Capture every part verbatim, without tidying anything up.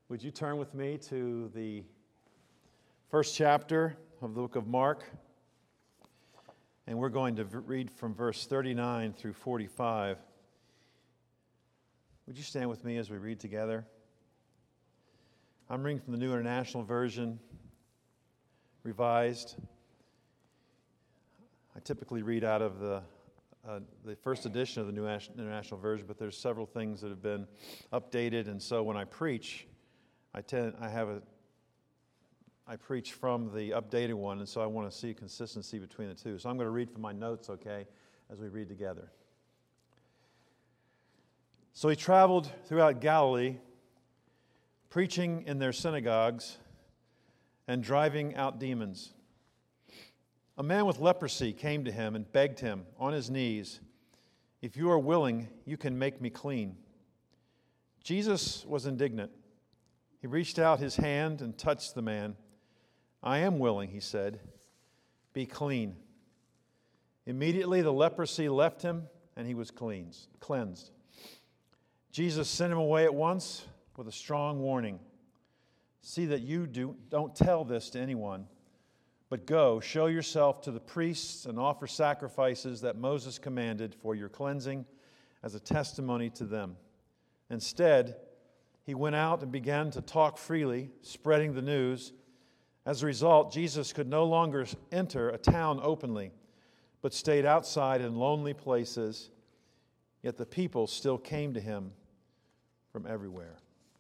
Would you turn with me to the first chapter of the book of Mark? And we're going to read from verse thirty-nine through forty-five. Would you stand with me as we read together? I'm reading from the New International Version, Revised. I typically read out of the uh, the first edition of the New International Version, but there's several things that have been updated, and so when I preach, I tend I have a I preach from the updated one, and so I want to see consistency between the two. So I'm going to read from my notes, okay, as we read together. So he traveled throughout Galilee, preaching in their synagogues and driving out demons. A man with leprosy came to him and begged him on his knees, "If you are willing, you can make me clean." Jesus was indignant. He reached out his hand and touched the man. "I am willing," he said. "Be clean." Immediately the leprosy left him and he was cleansed. Jesus sent him away at once with a strong warning. "See that you do, don't tell this to anyone, but go, show yourself to the priests and offer sacrifices that Moses commanded for your cleansing as a testimony to them." Instead, he went out and began to talk freely, spreading the news. As a result, Jesus could no longer enter a town openly, but stayed outside in lonely places, yet the people still came to him from everywhere.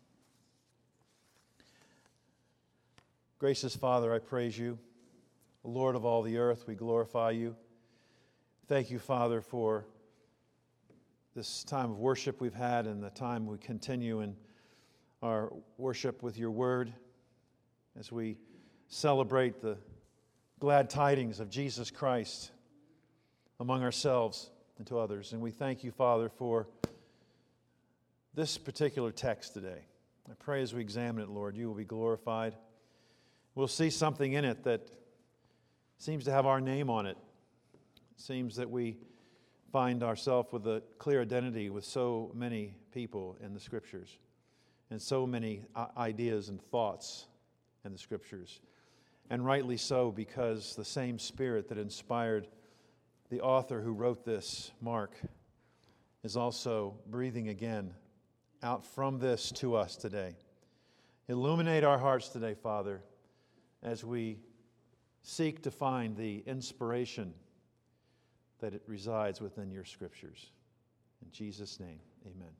Gracious Father, I praise you. Lord of all the earth, we glorify you. Thank you, Father, for this time of worship we've had and the time we continue in our worship with your word as we celebrate the glad tidings of Jesus Christ among ourselves and to others. And we thank you, Father, for this particular text today. I pray as we examine it, Lord, you will be glorified. We'll see something in it that seems to have our name on it. It seems that we find ourselves with a clear identity with so many people in the Scriptures and so many ideas and thoughts in the Scriptures. And rightly so, because the same Spirit that inspired the author who wrote this, Mark, is also breathing again out from this to us today. Illuminate our hearts today, Father, as we seek to find the inspiration that it resides within your Scriptures. In Jesus' name, amen.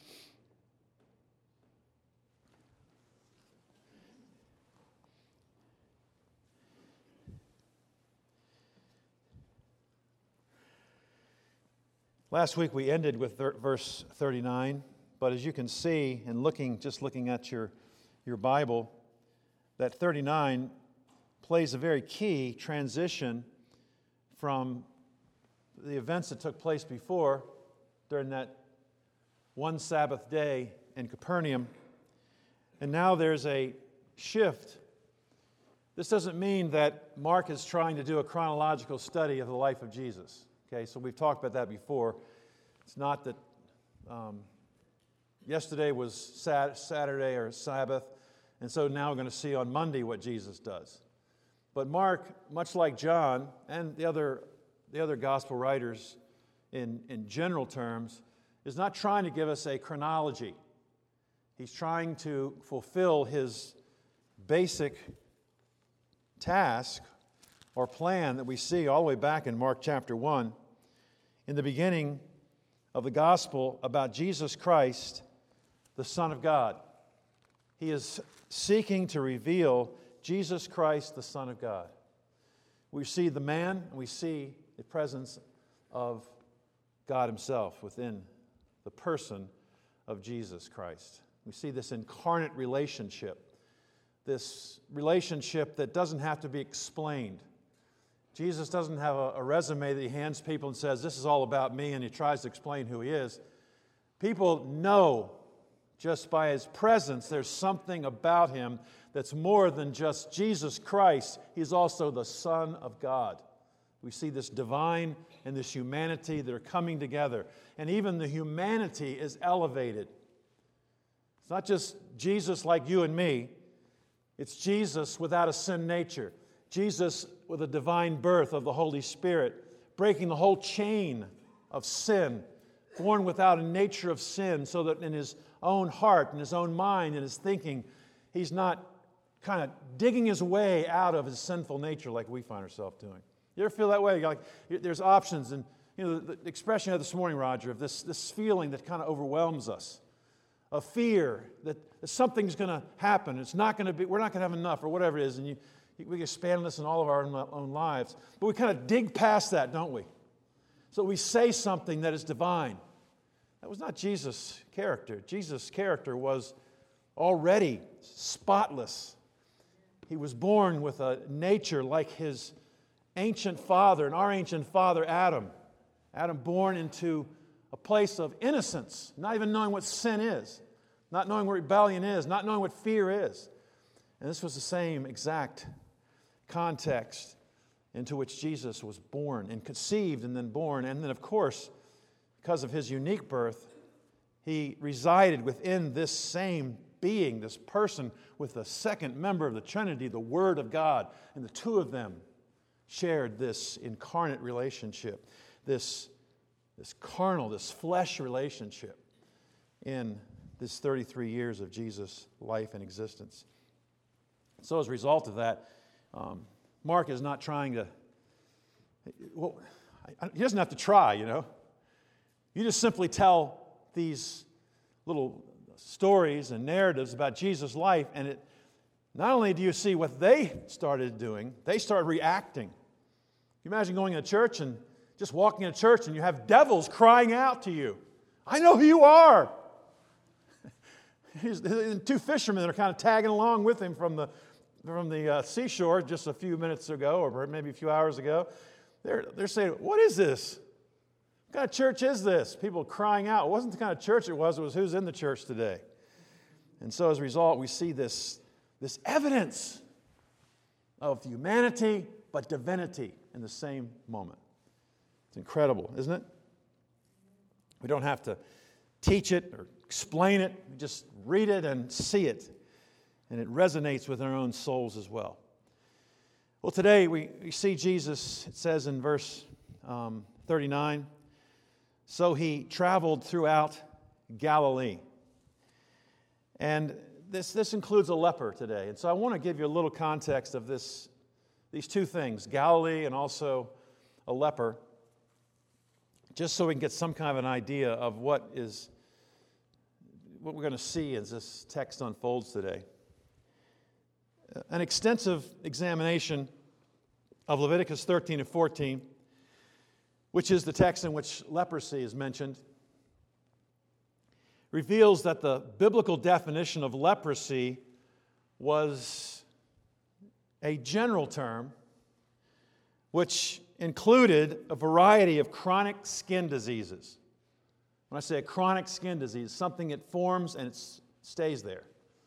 Last week we ended with verse thirty-nine, but as you can see, in looking, just looking at your, your Bible, that thirty-nine plays a very key transition from the events that took place before during that one Sabbath day in Capernaum. And now there's a shift. This doesn't mean that Mark is trying to do a chronological study of the life of Jesus. Okay, so we've talked about that before. It's not that um, yesterday was sat- Saturday or Sabbath, and so now we're going to see on Monday what Jesus does. But Mark, much like John and the other the other gospel writers in, in general terms, is not trying to give us a chronology. He's trying to fulfill his basic task or plan that we see all the way back in Mark chapter one, in the beginning of the gospel about Jesus Christ, the Son of God. He is seeking to reveal Jesus Christ, the Son of God. We see the man, and we see the presence of God himself within the person of Jesus Christ. We see this incarnate relationship, this relationship that doesn't have to be explained. Jesus doesn't have a, a resume that he hands people and says, "This is all about me," and he tries to explain who he is. People know just by his presence there's something about him that's more than just Jesus Christ. He's also the Son of God. We see this divine and this humanity that are coming together. And even the humanity is elevated. It's not just Jesus like you and me. It's Jesus without a sin nature. Jesus with a divine birth of the Holy Spirit, breaking the whole chain of sin, born without a nature of sin, so that in his own heart, in his own mind, in his thinking, he's not kind of digging his way out of his sinful nature like we find ourselves doing. You ever feel that way? You're like, there's options, and you know the, the expression you had this morning, Roger, of this, this feeling that kind of overwhelms us, of fear that, that something's going to happen. It's not going to be. We're not going to have enough, or whatever it is, and you, we expand this in all of our own, own lives. But we kind of dig past that, don't we? So we say something that is divine. That was not Jesus' character. Jesus' character was already spotless. He was born with a nature like his ancient father, and our ancient father, Adam. Adam born into a place of innocence, not even knowing what sin is, not knowing what rebellion is, not knowing what fear is. And this was the same exact context into which Jesus was born and conceived and then born. And then, of course, because of his unique birth, he resided within this same being, this person with the second member of the Trinity, the Word of God. And the two of them shared this incarnate relationship, this, this carnal, this flesh relationship in this thirty-three years of Jesus' life and existence. So as a result of that, um, Mark is not trying to, well, he doesn't have to try, you know. You just simply tell these little stories and narratives about Jesus' life, and it not only do you see what they started doing, they started reacting. You imagine going to church and just walking in church and you have devils crying out to you. I know who you are. Two fishermen that are kind of tagging along with him from the from the uh, seashore just a few minutes ago, or maybe a few hours ago. They're, they're saying, what is this? What kind of church is this? People crying out. It wasn't the kind of church it was. It was who's in the church today. And so as a result, we see this, this evidence of humanity but divinity in the same moment. It's incredible, isn't it? We don't have to teach it or explain it. We just read it and see it. And it resonates with our own souls as well. Well, today we, we see Jesus, it says in verse um, thirty-nine, so he traveled throughout Galilee. And this, this includes a leper today. And so I want to give you a little context of this, these two things, Galilee and also a leper, just so we can get some kind of an idea of what is what we're going to see as this text unfolds today. An extensive examination of Leviticus thirteen and fourteen, which is the text in which leprosy is mentioned, reveals that the biblical definition of leprosy was a general term which included a variety of chronic skin diseases. When I say a chronic skin disease, something that forms and it stays there.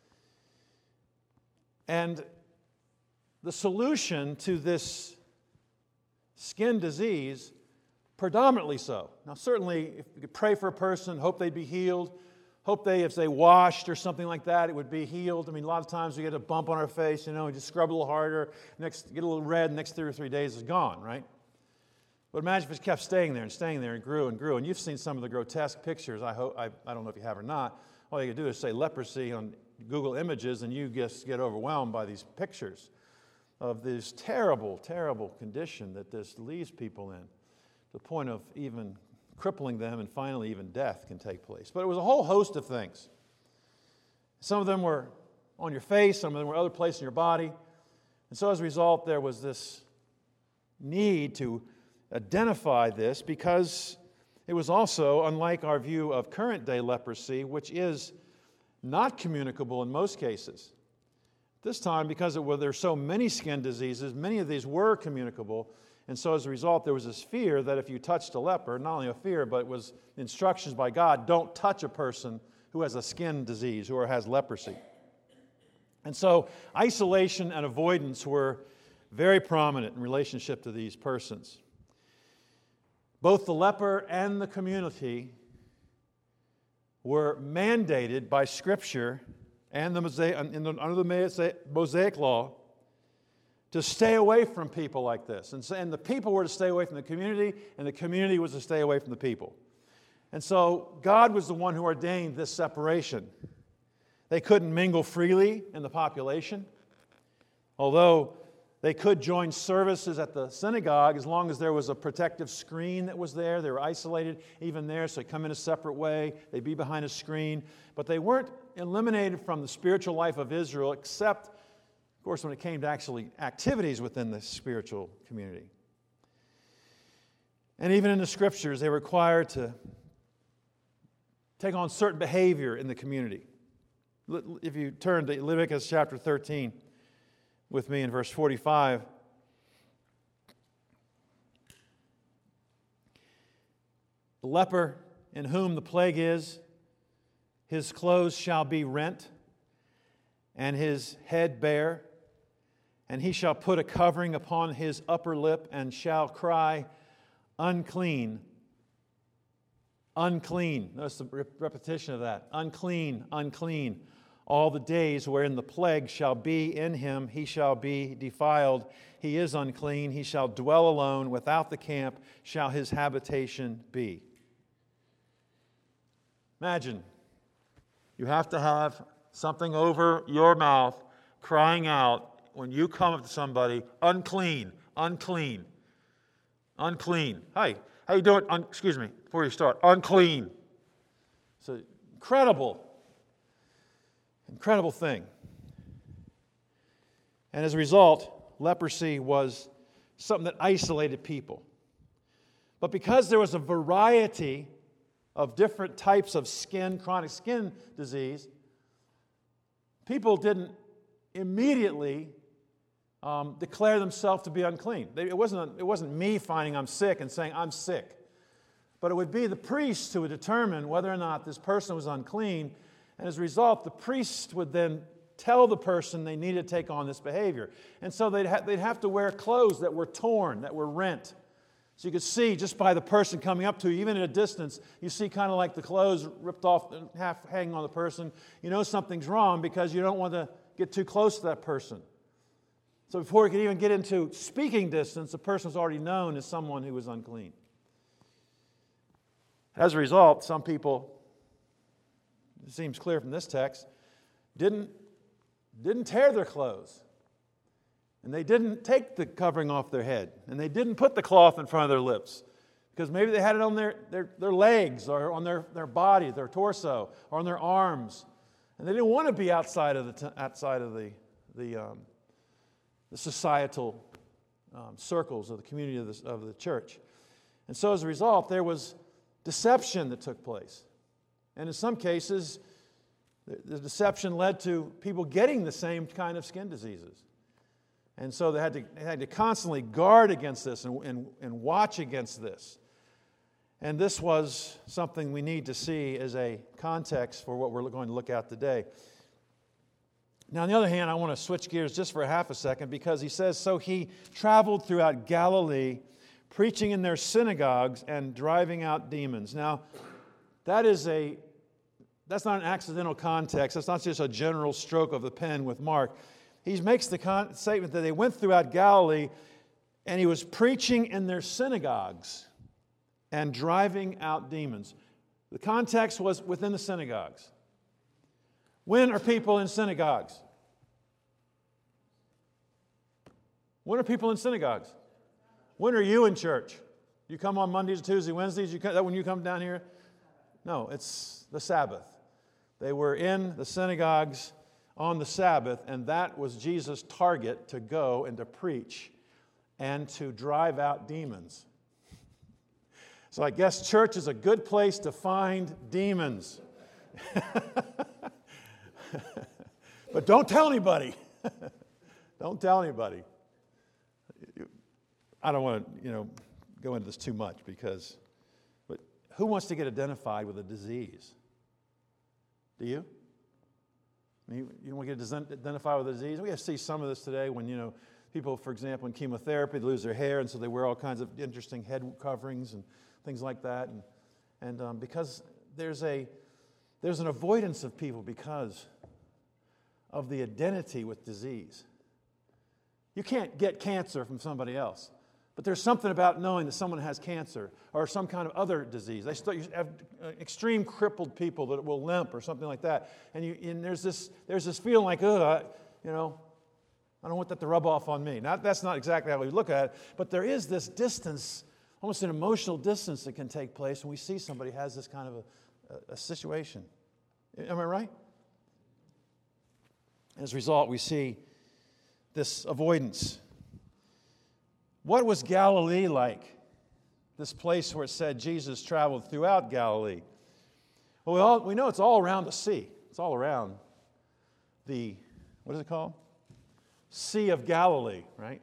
And the solution to this skin disease, predominantly so. Now, certainly, if you could pray for a person, hope they'd be healed, hope they, if they washed or something like that, it would be healed. I mean, a lot of times we get a bump on our face, you know, we just scrub a little harder, next get a little red, next three or three days is gone, right? But imagine if it kept staying there and staying there and grew and grew. And you've seen some of the grotesque pictures. I hope I, I don't know if you have or not. All you can do is say leprosy on Google Images, and you just get overwhelmed by these pictures of this terrible, terrible condition that this leaves people in, to the point of even crippling them, and finally even death can take place. But it was a whole host of things. Some of them were on your face, some of them were other places in your body. And so as a result, there was this need to identify this, because it was also, unlike our view of current-day leprosy, which is not communicable in most cases. This time, because it, well, there are so many skin diseases, many of these were communicable, and so as a result, there was this fear that if you touched a leper, not only a fear, but it was instructions by God, don't touch a person who has a skin disease or has leprosy. And so isolation and avoidance were very prominent in relationship to these persons. Both the leper and the community were mandated by Scripture and the Mosaic, in the, under the Mosaic law to stay away from people like this. And, so, and the people were to stay away from the community, and the community was to stay away from the people. And so God was the one who ordained this separation. They couldn't mingle freely in the population, although they could join services at the synagogue as long as there was a protective screen that was there. They were isolated even there, so they'd come in a separate way. They'd be behind a screen. But they weren't eliminated from the spiritual life of Israel, except, of course, when it came to actually activities within the spiritual community. And even in the Scriptures, they were required to take on certain behavior in the community. If you turn to Leviticus chapter thirteen with me in verse forty-five, the leper in whom the plague is, his clothes shall be rent, and his head bare, and he shall put a covering upon his upper lip, and shall cry, unclean, unclean. Notice the repetition of that. Unclean, unclean. All the days wherein the plague shall be in him, he shall be defiled. He is unclean. He shall dwell alone. Without the camp shall his habitation be. Imagine, you have to have something over your mouth crying out when you come up to somebody, unclean, unclean, unclean. Hey, how you doing? Un- excuse me, before you start, unclean. It's an incredible, incredible thing. And as a result, leprosy was something that isolated people. But because there was a variety of different types of skin, chronic skin disease, people didn't immediately um, declare themselves to be unclean. They, it wasn't, it wasn't me finding I'm sick and saying I'm sick. But it would be the priest who would determine whether or not this person was unclean. And as a result, the priest would then tell the person they needed to take on this behavior. And so they'd, ha- they'd have to wear clothes that were torn, that were rent. So you could see just by the person coming up to you, even at a distance, you see kind of like the clothes ripped off, half hanging on the person. You know something's wrong because you don't want to get too close to that person. So before you could even get into speaking distance, the person was already known as someone who was unclean. As a result, some people, it seems clear from this text, didn't, didn't tear their clothes. And they didn't take the covering off their head. And they didn't put the cloth in front of their lips. Because maybe they had it on their, their, their legs or on their, their body, their torso, or on their arms. And they didn't want to be outside of the, t- outside of the, the, um, the societal um, circles of the community of the, of the church. And so as a result, there was deception that took place. And in some cases, the, the deception led to people getting the same kind of skin diseases. And so they had to, they had to constantly guard against this and, and, and watch against this. And this was something we need to see as a context for what we're going to look at today. Now, on the other hand, I want to switch gears just for a half a second because he says, so he traveled throughout Galilee, preaching in their synagogues and driving out demons. Now, that is a, that's not an accidental context. That's not just a general stroke of the pen with Mark. He makes the con- statement that they went throughout Galilee and he was preaching in their synagogues and driving out demons. The context was within the synagogues. When are people in synagogues? When are people in synagogues? When are you in church? You come on Mondays, Tuesdays, Wednesdays? You come, that when you come down here? No, it's the Sabbath. They were in the synagogues on the Sabbath, and that was Jesus' target to go and to preach and to drive out demons. So I guess church is a good place to find demons. But don't tell anybody. Don't tell anybody. I don't want to, you know, go into this too much because, but who wants to get identified with a disease? Do you? I mean, you don't want to get identified with a disease? We have to see some of this today when, you know, people, for example, in chemotherapy, they lose their hair, and so they wear all kinds of interesting head coverings and things like that. And, and um, because there's a there's an avoidance of people because of the identity with disease. You can't get cancer from somebody else. But there's something about knowing that someone has cancer or some kind of other disease. They still have extreme crippled people that will limp or something like that. And, you, and there's this there's this feeling like, ugh, you know, I don't want that to rub off on me. Not, that's not exactly how we look at it, but there is this distance, almost an emotional distance that can take place when we see somebody has this kind of a, a, a situation. Am I right? As a result, we see this avoidance. What was Galilee like? This place where it said Jesus traveled throughout Galilee. Well, we, all, we know it's all around the sea. It's all around the, what is it called? Sea of Galilee, right?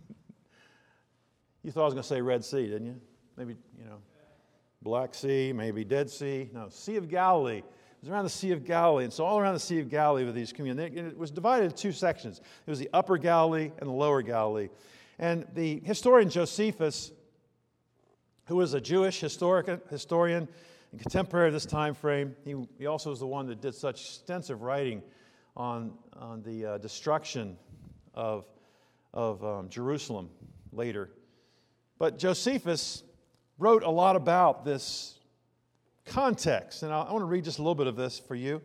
You thought I was going to say Red Sea, didn't you? Maybe, you know, Black Sea, maybe Dead Sea. No, Sea of Galilee. It was around the Sea of Galilee. And so all around the Sea of Galilee were these communities. It was divided into two sections. It was the Upper Galilee and the Lower Galilee. And the historian Josephus, who was a Jewish historian, historian and contemporary of this time frame, he, he also was the one that did such extensive writing on, on the uh, destruction of, of um, Jerusalem later. But Josephus wrote a lot about this context, and I, I want to read just a little bit of this for you.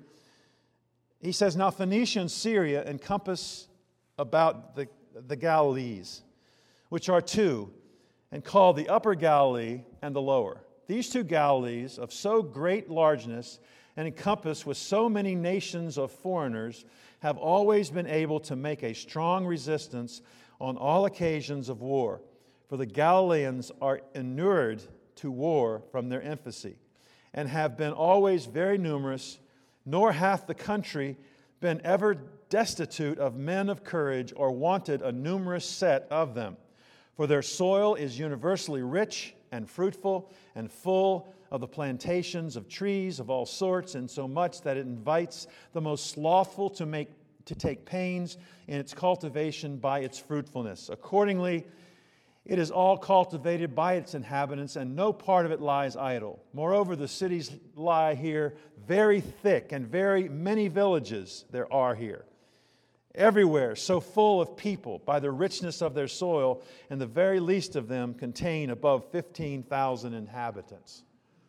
He says, "Now Phoenicia and Syria encompass about the, the Galilees, which are two, and called the Upper Galilee and the Lower. These two Galilees, of so great largeness and encompassed with so many nations of foreigners, have always been able to make a strong resistance on all occasions of war. For the Galileans are inured to war from their infancy, and have been always very numerous, nor hath the country been ever destitute of men of courage, or wanted a numerous set of them. For their soil is universally rich and fruitful, and full of the plantations of trees of all sorts, and so much that it invites the most slothful to make to take pains in its cultivation by its fruitfulness. Accordingly, it is all cultivated by its inhabitants, and no part of it lies idle. Moreover, the cities lie here very thick, and very many villages there are here. Everywhere so full of people by the richness of their soil, and the very least of them contain above fifteen thousand inhabitants."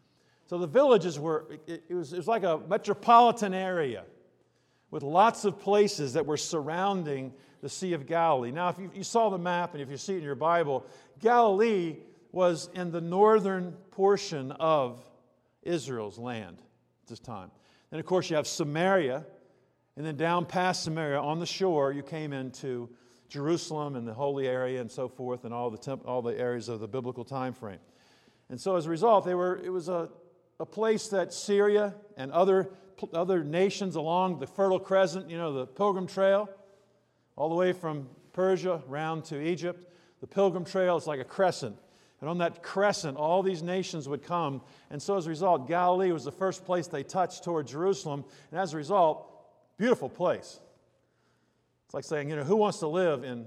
So the villages were, it, it, was, it was like a metropolitan area with lots of places that were surrounding the Sea of Galilee. Now, if you, you saw the map, and if you see it in your Bible, Galilee was in the northern portion of Israel's land at this time. Then, of course, you have Samaria. And then down past Samaria, on the shore, you came into Jerusalem and the holy area and so forth, and all the temp- all the areas of the biblical time frame. And so as a result, they were it was a, a place that Syria and other, other nations along the Fertile Crescent, you know, the Pilgrim Trail, all the way from Persia round to Egypt. The Pilgrim Trail is like a crescent. And on that crescent, all these nations would come. And so as a result, Galilee was the first place they touched toward Jerusalem. And as a result, beautiful place. It's like saying, you know, who wants to live in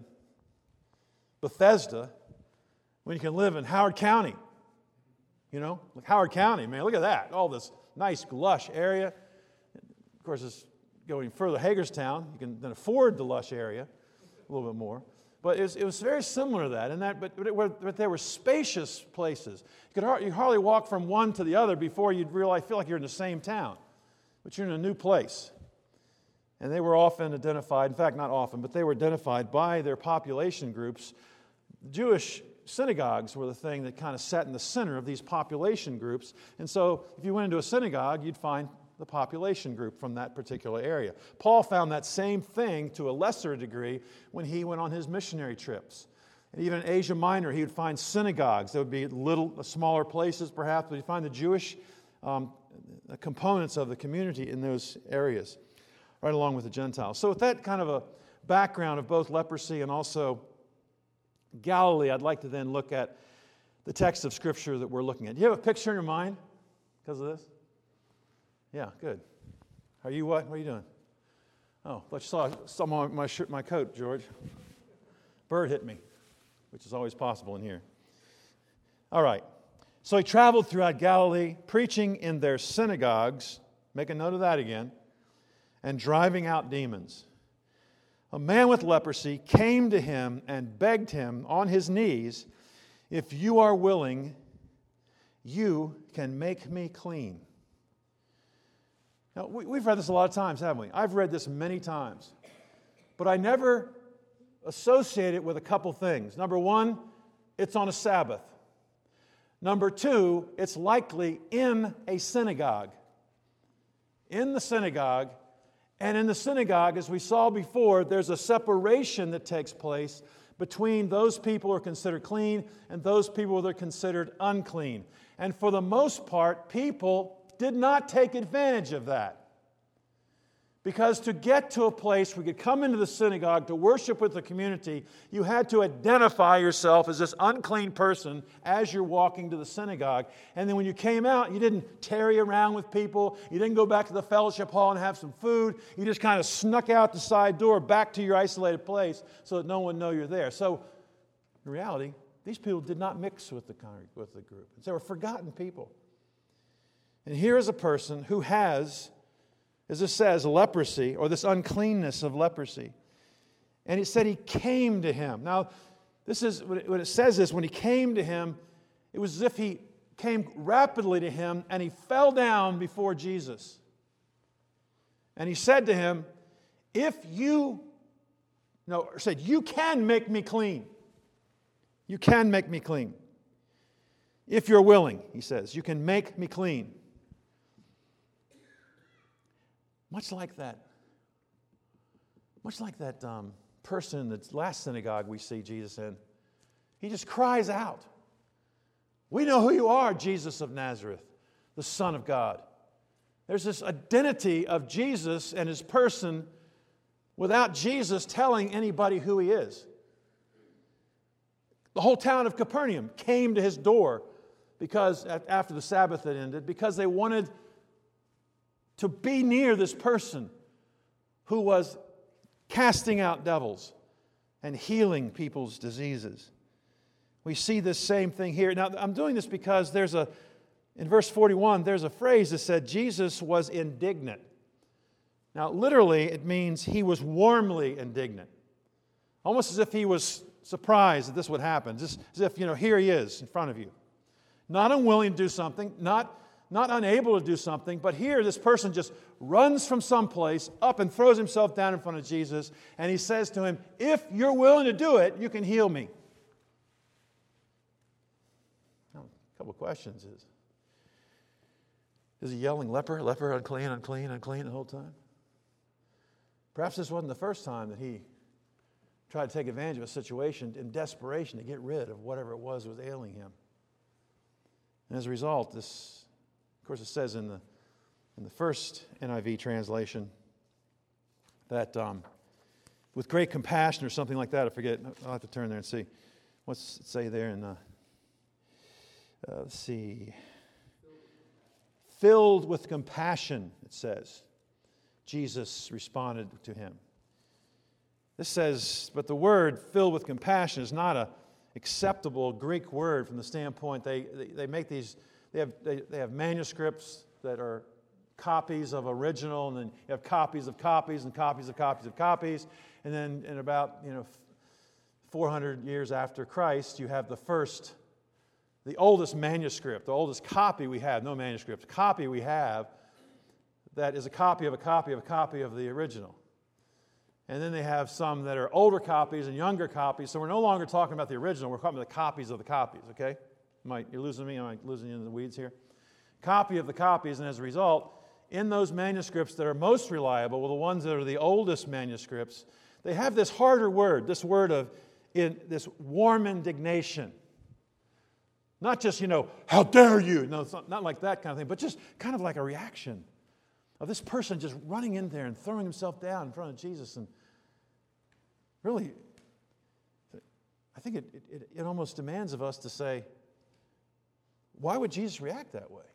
Bethesda when you can live in Howard County? You know, like Howard County, man, look at that. All this nice, lush area. Of course, it's going further, Hagerstown. You can then afford the lush area a little bit more. But it was, it was very similar to that. In that but, but, it, but there were spacious places. You could hardly, you hardly walk from one to the other before you'd realize, feel like you're in the same town. But you're in a new place. And they were often identified, in fact, not often, but they were identified by their population groups. Jewish synagogues were the thing that kind of sat in the center of these population groups. And so if you went into a synagogue, you'd find the population group from that particular area. Paul found that same thing to a lesser degree when he went on his missionary trips. And even in Asia Minor, he would find synagogues. There would be little, smaller places perhaps, but he'd find the Jewish um, components of the community in those areas, right along with the Gentiles. So with that kind of a background of both leprosy and also Galilee, I'd like to then look at the text of Scripture that we're looking at. Do you have a picture in your mind because of this? Yeah, good. Are you what? What are you doing? Oh, I thought you saw some on my shirt, my coat, George. Bird hit me, which is always possible in here. All right. So he traveled throughout Galilee, preaching in their synagogues. Make a note of that again. And driving out demons. a man with leprosy came to him and begged him on his knees, "If you are willing, you can make me clean." Now, we, we've read this a lot of times, haven't we? I've read this many times. But I never associate it with a couple things. Number one, it's on a Sabbath. Number two, it's likely in a synagogue. In the synagogue. And in the synagogue, as we saw before, there's a separation that takes place between those people who are considered clean and those people that are considered unclean. And for the most part, people did not take advantage of that. Because to get to a place where you could come into the synagogue to worship with the community, you had to identify yourself as this unclean person as you're walking to the synagogue. And then when you came out, you didn't tarry around with people. You didn't go back to the fellowship hall and have some food. You just kind of snuck out the side door back to your isolated place so that no one would know you're there. So in reality, these people did not mix with the, with the group. They were forgotten people. And here is a person who has, as it says, leprosy, or this uncleanness of leprosy. And it said he came to him. Now, this is what it says is when he came to him, it was as if he came rapidly to him and he fell down before Jesus. And he said to him, if you, no, said, you can make me clean. You can make me clean. If you're willing, he says, you can make me clean. Much like that, much like that um, person in the last synagogue we see Jesus in, he just cries out, "We know who you are, Jesus of Nazareth, the Son of God." There's this identity of Jesus and his person without Jesus telling anybody who he is. The whole town of Capernaum came to his door because after the Sabbath had ended, because they wanted to be near this person who was casting out devils and healing people's diseases. We see this same thing here. Now, I'm doing this because there's a, in verse forty-one, there's a phrase that said Jesus was indignant. Now, literally, it means he was warmly indignant. Almost as if he was surprised that this would happen. Just as if, you know, here he is in front of you. Not unwilling to do something, not Not unable to do something, but here this person just runs from someplace up and throws himself down in front of Jesus, and he says to him, if you're willing to do it, you can heal me. Now, a couple of questions is, is he yelling, leper, leper, unclean, unclean, unclean the whole time? Perhaps this wasn't the first time that he tried to take advantage of a situation in desperation to get rid of whatever it was that was ailing him. And as a result, this Of course, it says in the in the first N I V translation that um, with great compassion or something like that, I forget. I'll have to turn there and see. What's it say there in the, uh, let's see. Filled with compassion, it says. Jesus responded to him. This says, but the word filled with compassion is not a acceptable Greek word from the standpoint they, they, they make these... They have, they, they have manuscripts that are copies of original, and then you have copies of copies and copies of copies of copies. And then in about, you know, four hundred years after Christ, you have the first, the oldest manuscript, the oldest copy we have, no manuscript, copy we have that is a copy of a copy of a copy of the original. And then they have some that are older copies and younger copies. So we're no longer talking about the original, we're talking about the copies of the copies, okay? Am I, you're losing me? Am I losing you in the weeds here? Copy of the copies, and as a result, in those manuscripts that are most reliable, well, the ones that are the oldest manuscripts, they have this harder word, this word of in this warm indignation. Not just, you know, how dare you? No, it's not, not like that kind of thing, but just kind of like a reaction of this person just running in there and throwing himself down in front of Jesus. And really, I think it, it, it almost demands of us to say, why would Jesus react that way?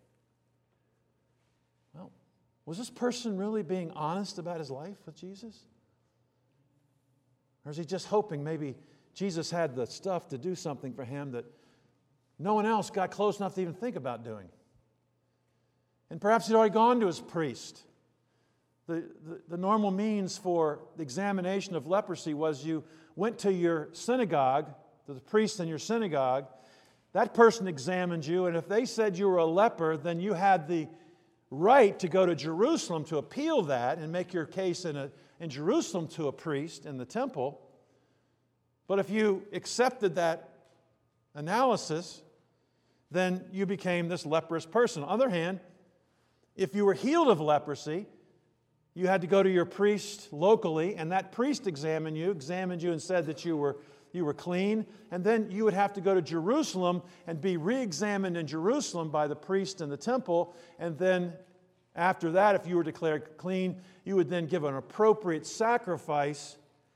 Well, was this person really being honest about his life with Jesus? Or is he just hoping maybe Jesus had the stuff to do something for him that no one else got close enough to even think about doing? And perhaps he'd already gone to his priest, the, the, the normal means for the examination of leprosy was you went to your synagogue, to the priest in your synagogue. That person examined you, and if they said you were a leper, then you had the right to go to Jerusalem to appeal that and make your case in, a, in Jerusalem to a priest in the temple. But if you accepted that analysis, then you became this leprous person. On the other hand, if you were healed of leprosy, you had to go to your priest locally, and that priest examined you, examined you and said that you were you were clean, and then you would have to go to Jerusalem and be re-examined in Jerusalem by the priest in the temple, and then after that, if you were declared clean, you would then give an appropriate sacrifice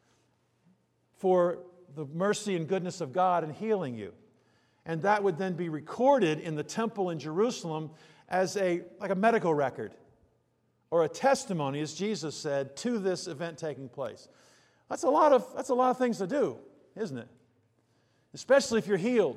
for the mercy and goodness of God in healing you. And that would then be recorded in the temple in Jerusalem as a like a medical record or a testimony, as Jesus said, to this event taking place. That's a lot of that's a lot of things to do, isn't it? Especially if you're healed.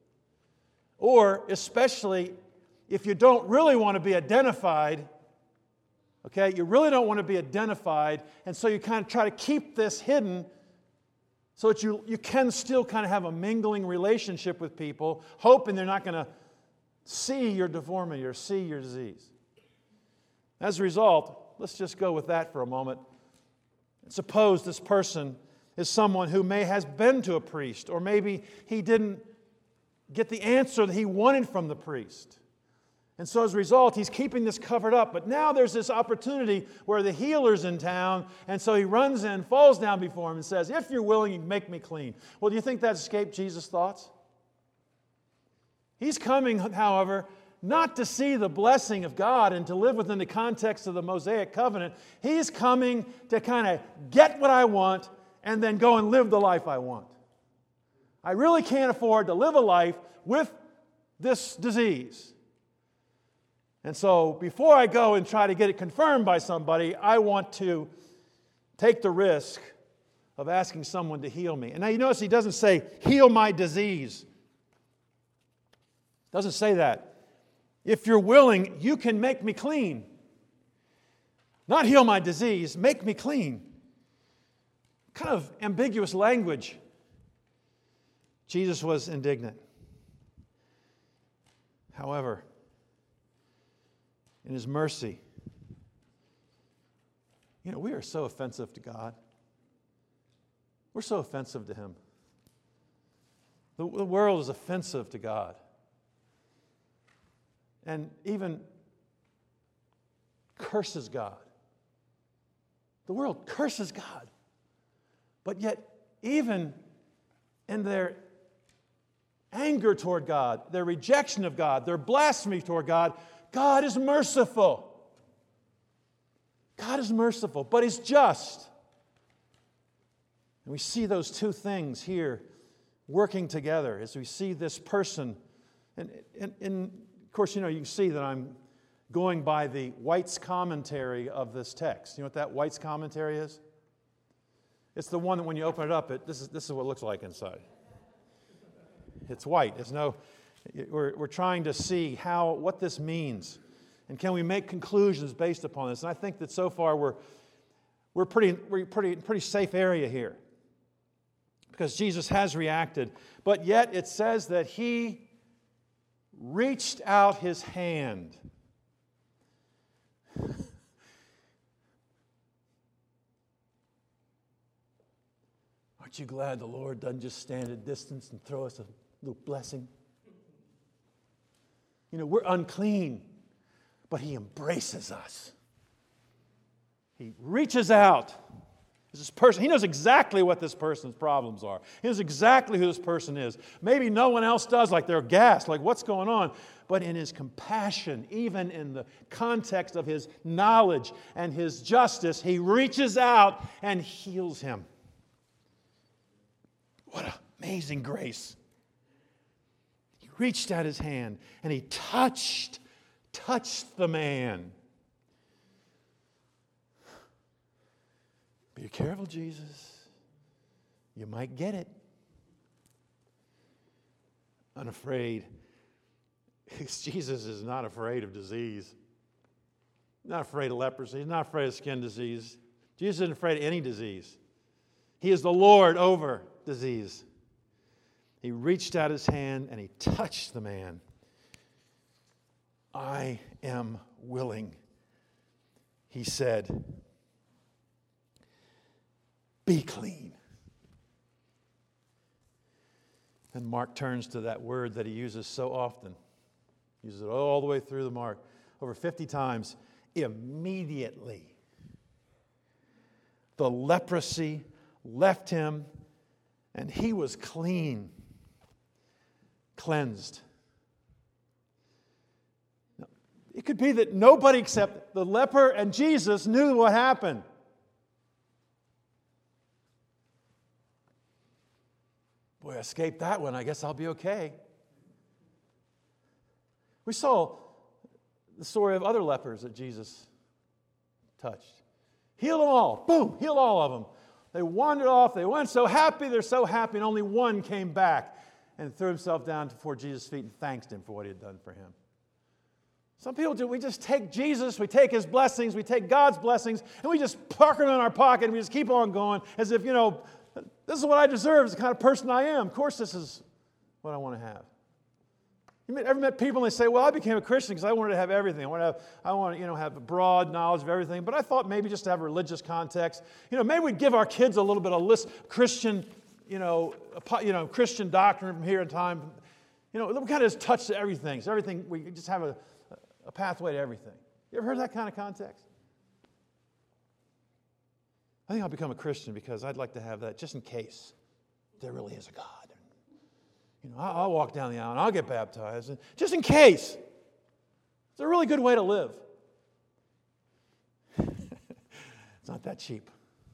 Or especially if you don't really want to be identified, okay? You really don't want to be identified, and so you kind of try to keep this hidden so that you, you can still kind of have a mingling relationship with people, hoping they're not going to see your deformity or see your disease. As a result, let's just go with that for a moment. Suppose this person is someone who may has been to a priest, or maybe he didn't get the answer that he wanted from the priest. And so as a result, he's keeping this covered up. But now there's this opportunity where the healer's in town, and so he runs in, falls down before him, and says, "If you're willing, you can make me clean." Well, do you think that escaped Jesus' thoughts? He's coming, however, not to see the blessing of God and to live within the context of the Mosaic covenant. He's coming to kind of get what I want and then go and live the life I want. I really can't afford to live a life with this disease. And so before I go and try to get it confirmed by somebody, I want to take the risk of asking someone to heal me. And now you notice he doesn't say, "Heal my disease." Doesn't say that. If you're willing, you can make me clean. Not heal my disease, make me clean. Kind of ambiguous language. Jesus was indignant. However, in His mercy, you know, we are so offensive to God. We're so offensive to Him. The, the world is offensive to God. And even curses God. The world curses God. But yet, even in their anger toward God, their rejection of God, their blasphemy toward God, God is merciful. God is merciful, but He's just. And we see those two things here working together as we see this person. And, and, and of course, you know, you can see that I'm going by the White's commentary of this text. You know what that White's commentary is? It's the one that when you open it up, it, this is this is what it looks like inside. It's white. There's no. We're we're trying to see how what this means, and can we make conclusions based upon this? And I think that so far we're we're pretty we're pretty pretty safe area here, because Jesus has reacted, but yet it says that He reached out His hand. Aren't you glad the Lord doesn't just stand at a distance and throw us a little blessing? You know, we're unclean, but He embraces us. He reaches out. This person, He knows exactly what this person's problems are. He knows exactly who this person is. Maybe no one else does, like they're gassed, like what's going on? But in His compassion, even in the context of His knowledge and His justice, He reaches out and heals him. What amazing grace. He reached out His hand and He touched, touched the man. Be careful, Jesus. You might get it. Unafraid. Jesus is not afraid of disease. not afraid of leprosy. He's not afraid of skin disease. Jesus isn't afraid of any disease. He is the Lord over disease. He reached out his hand and he touched the man. I am willing, he said. Be clean. And Mark turns to that word that he uses so often. He uses it all the way through the Mark, over fifty times. Immediately, the leprosy left him, and he was clean, cleansed. Now, it could be that nobody except the leper and Jesus knew what happened. Boy, I escaped that one. I guess I'll be okay. We saw the story of other lepers that Jesus touched. Healed them all. Boom, healed all of them. They wandered off. They went so happy. They're so happy. And only one came back and threw himself down before Jesus' feet and thanked him for what he had done for him. Some people do. We just take Jesus, we take his blessings, we take God's blessings, and we just park them in our pocket and we just keep on going as if, you know, this is what I deserve as the kind of person I am. Of course, this is what I want to have. You ever met people and they say, well, I became a Christian because I wanted to have everything. I want to have, I want to, you know, have a broad knowledge of everything. But I thought maybe just to have a religious context, you know, maybe we'd give our kids a little bit of list, Christian, you know, a, you know, Christian doctrine from here in time. You know, we kind of just touch everything. So everything, we just have a, a pathway to everything. You ever heard that kind of context? I think I'll become a Christian because I'd like to have that just in case there really is a God. You know, I'll walk down the aisle and I'll get baptized, just in case. It's a really good way to live. It's not that cheap.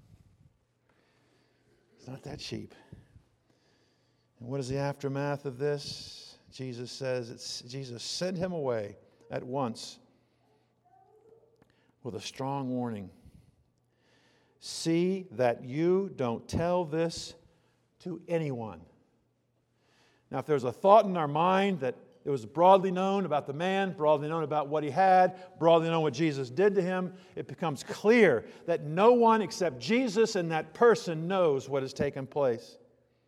It's not that cheap. And what is the aftermath of this? Jesus says, it's, Jesus sent him away at once with a strong warning. See that you don't tell this to anyone. Now, if there's a thought in our mind that it was broadly known about the man, broadly known about what he had, broadly known what Jesus did to him, it becomes clear that no one except Jesus and that person knows what has taken place.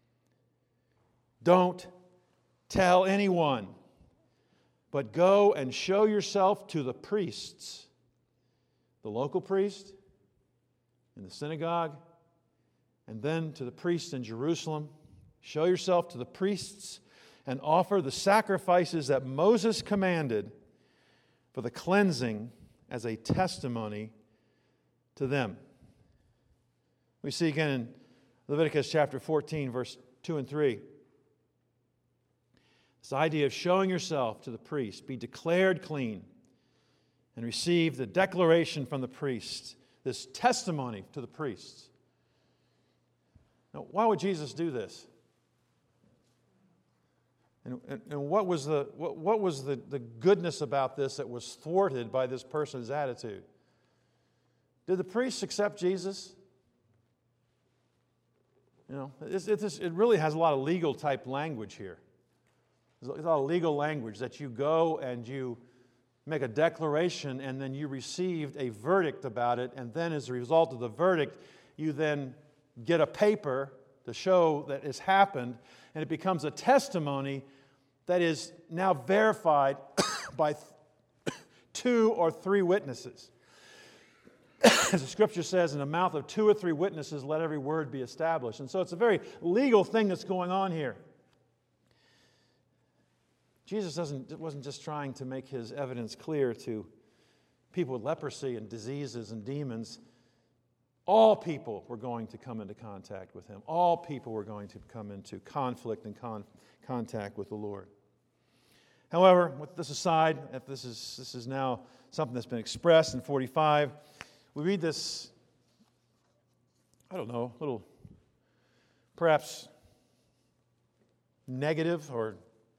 Don't tell anyone, but go and show yourself to the priests, the local priest in the synagogue, and then to the priests in Jerusalem. Show yourself to the priests and offer the sacrifices that Moses commanded for the cleansing as a testimony to them. We see again in Leviticus chapter fourteen, verse two and three. This idea of showing yourself to the priest, be declared clean, and receive the declaration from the priest, this testimony to the priests. Now, why would Jesus do this? And, and, and what was, the, what, what was the, the goodness about this that was thwarted by this person's attitude? Did the priests accept Jesus? You know, it's, it's, it really has a lot of legal type language here. There's a lot of legal language that you go and you make a declaration and then you received a verdict about it, and then as a result of the verdict, you then get a paper to show that it's happened, and it becomes a testimony that is now verified by two or three witnesses. As the Scripture says, in the mouth of two or three witnesses, let every word be established. And so it's a very legal thing that's going on here. Jesus doesn't, wasn't just trying to make his evidence clear to people with leprosy and diseases and demons. All people were going to come into contact with him. All people were going to come into conflict and con- contact with the Lord. However, with this aside, if this is this is now something that's been expressed in forty-five, we read this, I don't know, little perhaps negative or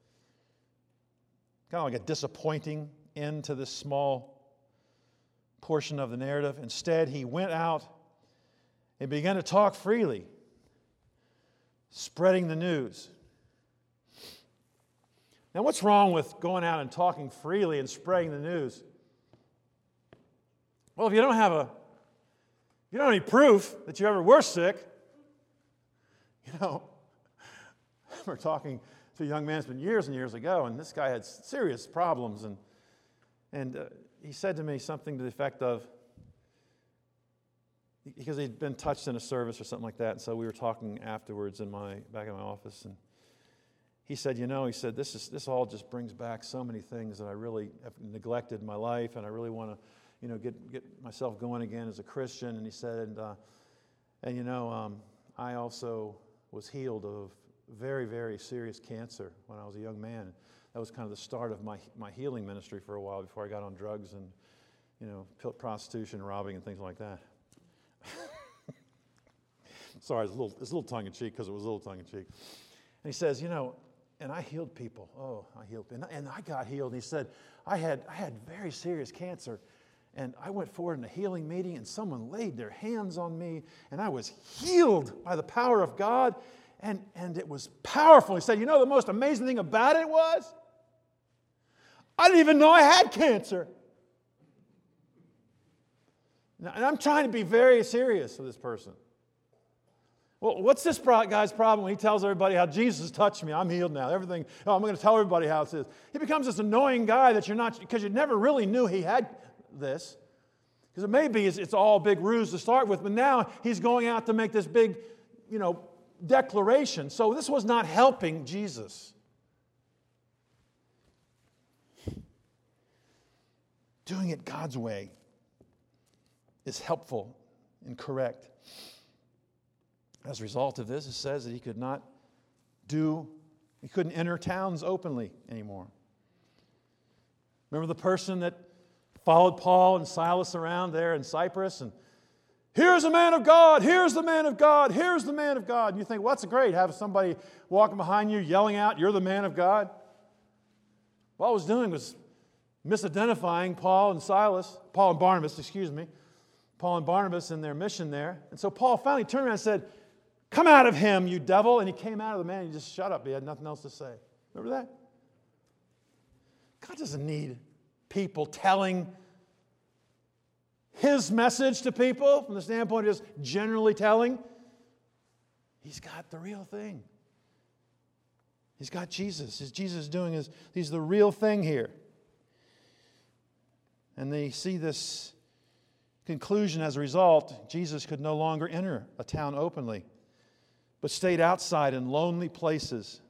kind of like a disappointing end to this small portion of the narrative. Instead, he went out and began to talk freely, spreading the news. Now, what's wrong with going out and talking freely and spreading the news? Well, if you don't have a, if you don't have any proof that you ever were sick, you know, we're talking to a young man, it's been years and years ago, and this guy had serious problems, and and uh, he said to me something to the effect of, because he'd been touched in a service or something like that, and so we were talking afterwards in my back in my office, and he said, you know, he said, this is this all just brings back so many things that I really have neglected in my life, and I really want to, you know, get get myself going again as a Christian. And he said, and uh, and you know, um, I also was healed of very, very serious cancer when I was a young man. That was kind of the start of my my healing ministry for a while before I got on drugs and, you know, prostitution, robbing, and things like that. Sorry, it's a little it's a little tongue in cheek because it was a little tongue in cheek. And he says, you know, and I healed people. Oh, I healed and, and I got healed. And he said, I had I had very serious cancer, and I went forward in a healing meeting, and someone laid their hands on me, and I was healed by the power of God. And, and it was powerful. He said, you know, the most amazing thing about it was, I didn't even know I had cancer. Now, and I'm trying to be very serious with this person. Well, what's this guy's problem when he tells everybody how Jesus touched me? I'm healed now. Everything, oh, I'm going to tell everybody how it is. He becomes this annoying guy that you're not, because you never really knew he had this. Because it may be it's, it's all a big ruse to start with, but now he's going out to make this big, you know, declaration. So this was not helping Jesus. Doing it God's way is helpful and correct. As a result of this, it says that he could not do, he couldn't enter towns openly anymore. Remember the person that followed Paul and Silas around there in Cyprus, and here's the man of God, here's the man of God, here's the man of God. And you think, what's great, have somebody walking behind you yelling out, you're the man of God? What I was doing was misidentifying Paul and Silas, Paul and Barnabas, excuse me, Paul and Barnabas in their mission there. And so Paul finally turned around and said, come out of him, you devil. And he came out of the man and he just shut up. He had nothing else to say. Remember that? God doesn't need people telling His message to people from the standpoint of just generally telling. He's got the real thing. He's got Jesus. Is Jesus doing his, he's the real thing here. And they see this conclusion as a result. Jesus could no longer enter a town openly, but stayed outside in lonely places.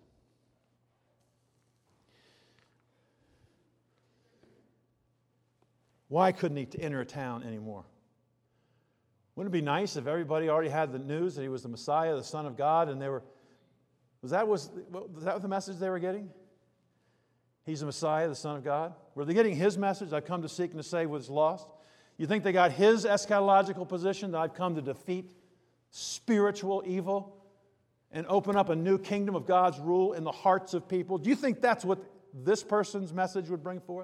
Why couldn't he enter a town anymore? Wouldn't it be nice if everybody already had the news that he was the Messiah, the Son of God, and they were, was that, was, was that the message they were getting? He's the Messiah, the Son of God? Were they getting his message, I've come to seek and to save what's lost? You think they got his eschatological position, that I've come to defeat spiritual evil and open up a new kingdom of God's rule in the hearts of people? Do you think that's what this person's message would bring forth?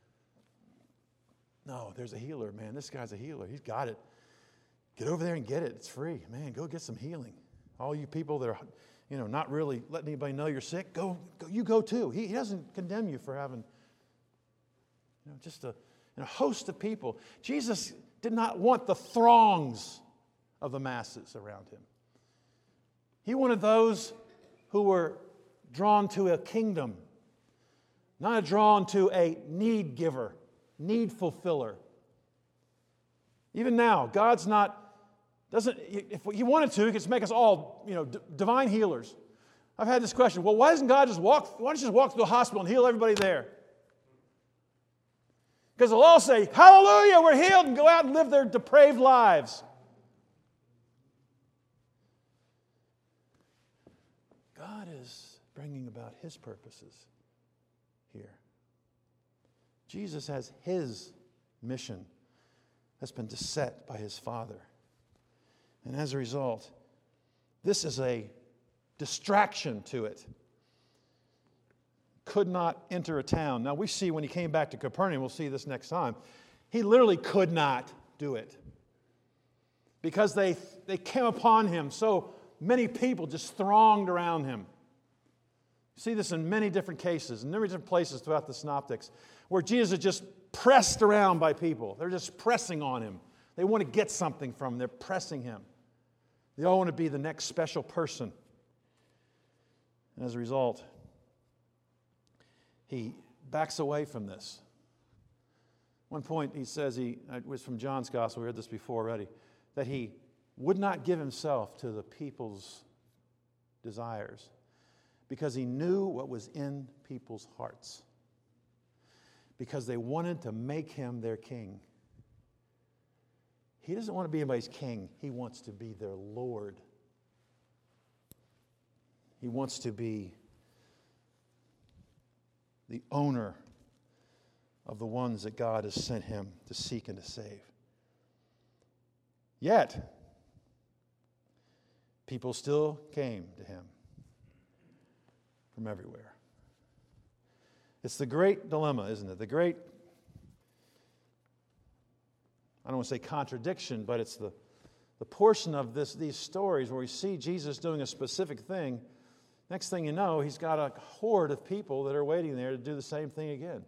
No, there's a healer, man. This guy's a healer. He's got it. Get over there and get it. It's free. Man, go get some healing. All you people that are, you know, not really letting anybody know you're sick, go, go you go too. He, he doesn't condemn you for having, you know, just a, a host of people. Jesus did not want the throngs of the masses around him. He wanted those who were drawn to a kingdom, not drawn to a need giver, need fulfiller. Even now, God's not, doesn't, if He wanted to, He could make us all, you know, d- divine healers. I've had this question, well, why doesn't God just walk, why don't you just walk to the hospital and heal everybody there? Because they'll all say, hallelujah, we're healed, and go out and live their depraved lives. God is bringing about His purposes here. Jesus has His mission that's been set by His Father. And as a result, this is a distraction to it. Could not enter a town. Now we see when He came back to Capernaum, we'll see this next time, He literally could not do it. Because they, they came upon Him. So many people just thronged around Him. You see this in many different cases, in many different places throughout the Synoptics, where Jesus is just pressed around by people. They're just pressing on him. They want to get something from him. They're pressing him. They all want to be the next special person. And as a result, he backs away from this. One point he says, he, it was from John's Gospel, we heard this before already, that he would not give himself to the people's desires because he knew what was in people's hearts. Because they wanted to make him their king. He doesn't want to be anybody's king. He wants to be their Lord. He wants to be the owner of the ones that God has sent him to seek and to save. Yet, people still came to him from everywhere. It's the great dilemma, isn't it? The great, I don't want to say contradiction, but it's the, the portion of this these stories where we see Jesus doing a specific thing. Next thing you know, he's got a horde of people that are waiting there to do the same thing again.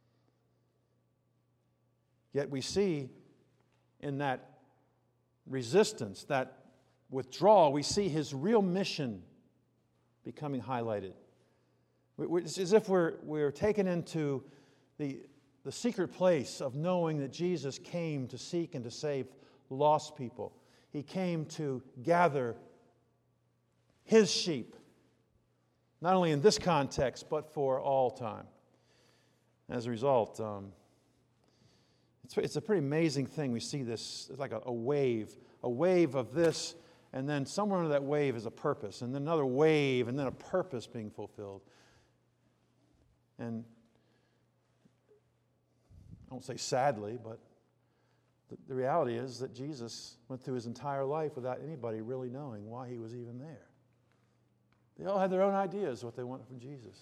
Yet we see in that resistance, that withdrawal, we see his real mission becoming highlighted. It's as if we're, we're taken into the, the secret place of knowing that Jesus came to seek and to save lost people. He came to gather his sheep, not only in this context, but for all time. As a result, um, it's, it's a pretty amazing thing. We see this, it's like a, a wave, a wave of this, and then somewhere under that wave is a purpose, and then another wave, and then a purpose being fulfilled. And I won't say sadly, but the, the reality is that Jesus went through his entire life without anybody really knowing why he was even there. They all had their own ideas what they wanted from Jesus.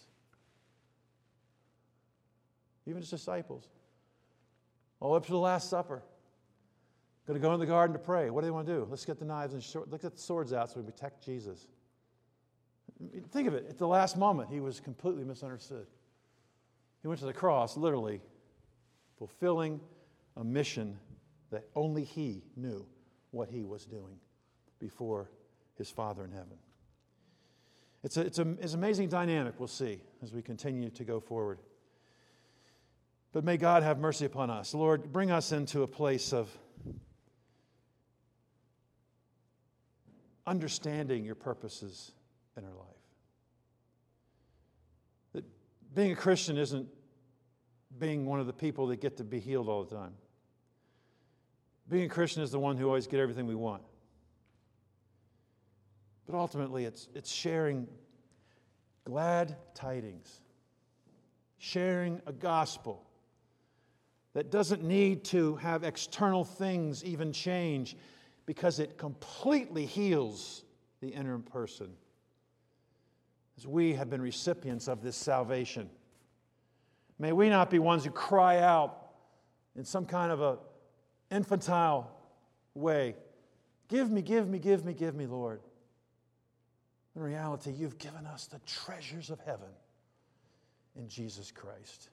Even his disciples. All up to the Last Supper. Going to go in the garden to pray. What do they want to do? Let's get the knives and short, let's get the swords out so we protect Jesus. Think of it. At the last moment, he was completely misunderstood. He went to the cross, literally, fulfilling a mission that only he knew what he was doing before his Father in heaven. It's, a, it's, a, it's an amazing dynamic we'll see as we continue to go forward. But may God have mercy upon us. Lord, bring us into a place of understanding your purposes in our life. That being a Christian isn't being one of the people that get to be healed all the time. Being a Christian is the one who always get everything we want. But ultimately, it's, it's sharing glad tidings, sharing a gospel that doesn't need to have external things even change because it completely heals the inner person. As we have been recipients of this salvation, may we not be ones who cry out in some kind of a infantile way, give me, give me, give me, give me, Lord. In reality, you've given us the treasures of heaven in Jesus Christ.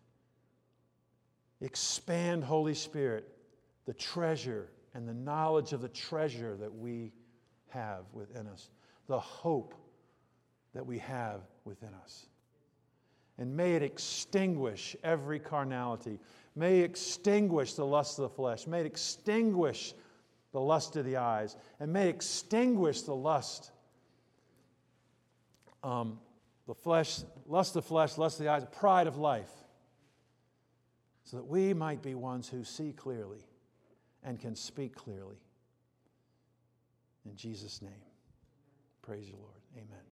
Expand, Holy Spirit, the treasure and the knowledge of the treasure that we have within us, the hope that we have within us. And may it extinguish every carnality. May it extinguish the lust of the flesh. May it extinguish the lust of the eyes. And may it extinguish the lust Um, the flesh, lust of the flesh, lust of the eyes, pride of life, so that we might be ones who see clearly and can speak clearly. In Jesus' name, praise you, Lord. Amen.